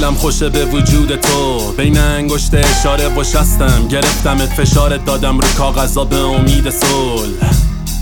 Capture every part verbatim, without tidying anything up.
دلم خوشه به وجود تو، بین انگشت اشاره و شستم گرفتمت، فشارت دادم رو کاغذا به امید صلح.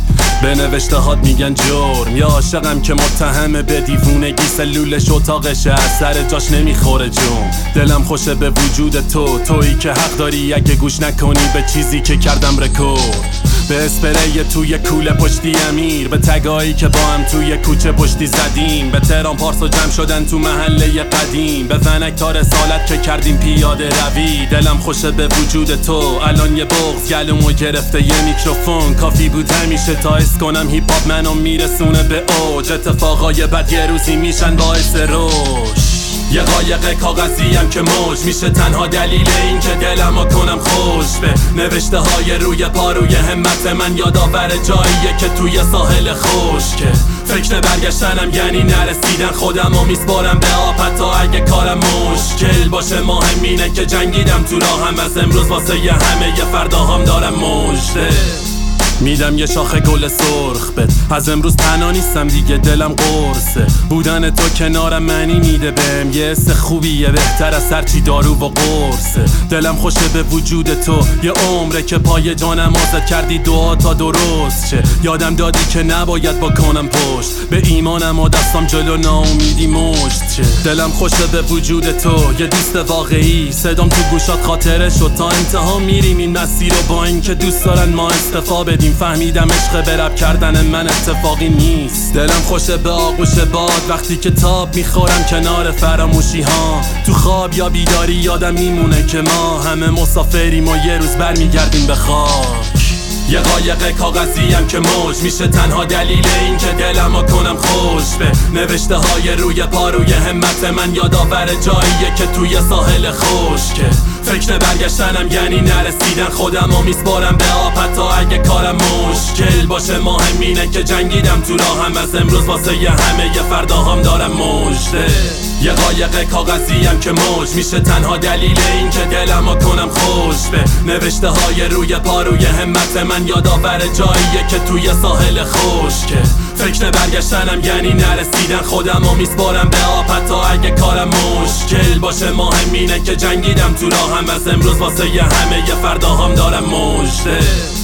به نوشته هات میگن جرم، یا عاشقم که متهم به دیوونگی، سلولش اتاقشه از سر جاش نمیخوره جون. دلم خوشه به وجود تو، تویی که حق داری اگه گوش نکنی به چیزی که کردم رکورد. به اسپری توی کوله پشتی امیر، به تگایی که با هم توی کوچه پشتی زدیم، به تهران پارس و جمع شدن تو محله قدیم، به فنک تا رسالت که کردیم پیاده روی. دلم خوشه به وجود تو، الان یه بغض گلومو گرفته یه میکروفون کافی بود همیشه تا اس کنم هیپ هاپ منو میرسونه به اوج. اتفاقای بد یه روزی میشن باعث رشد، یه قایق کاغذیم که موج میشه تنها دلیل این که دلمو کنم خوش. به نوشته های روی پاروی همت من یادآور جاییه که توی ساحل خشکه. فکر برگشتنم یعنی نرسیدن، خودمو میسپارم به آب حتی اگه کارم مشکل باشه. مهم اینه که جنگیدم تو راهم، از امروز واسه یه همه یه فرداهام دارم مژده. میدم یه شاخه گل سرخ بد، از امروز تنها نیستم دیگه دلم قرصه. بودن تو کنارم معنی میده بهم، یه حس خوبیه بهتر از هرچی دارو و قرصه. دلم خوشه به وجود تو، یه عمره که پای جانم آزد کردی دعا تا درست شه. یادم دادی که نباید بکنم پشت به ایمانم و دستم جلو ناامیدی مشت شه. دلم خوشه به وجود تو، یه دوست واقعی، صدام تو گوشات خاطره شد تا انتها میریم این مسیر رو، با این که دوست دارن ما استفا بدیم. فهمیدم عشق به رپ کردن من اتفاقی نیست. دلم خوشه به آغوش باد وقتی که تاب میخورم کنار فراموشی ها. تو خواب یا بیداری یادم میمونه که ما همه مسافریم و یه روز برمیگردیم به خاک. یه قایق کاغذیم که موج میشه تنها دلیل این که دلمو کنم خوش. به نوشته های روی پاروی همت من یادآور جاییه که توی ساحل خشکه. فکر برگشتنم یعنی نرسیدن، خودمو میسپارم به آب حتی اگه کارم مشکل باشه. مهم اینه که جنگیدم تو راهم، از امروز واسه یه همه یه فرداهام دارم مژده. یه قایق کاغذیم که موج میشه تنها دلیل این که دلمو کنم خوش. به نوشته های روی پاروی همت من یادآور جاییه که توی ساحل خشکه. فکر برگشتنم یعنی نرسیدن، خودمو میسپارم به آب حتی اگه کارم مشکل باشه. مهم اینه که جنگیدم تو راهم، از امروز واسه یه همه یه فرداهام دارم مژده.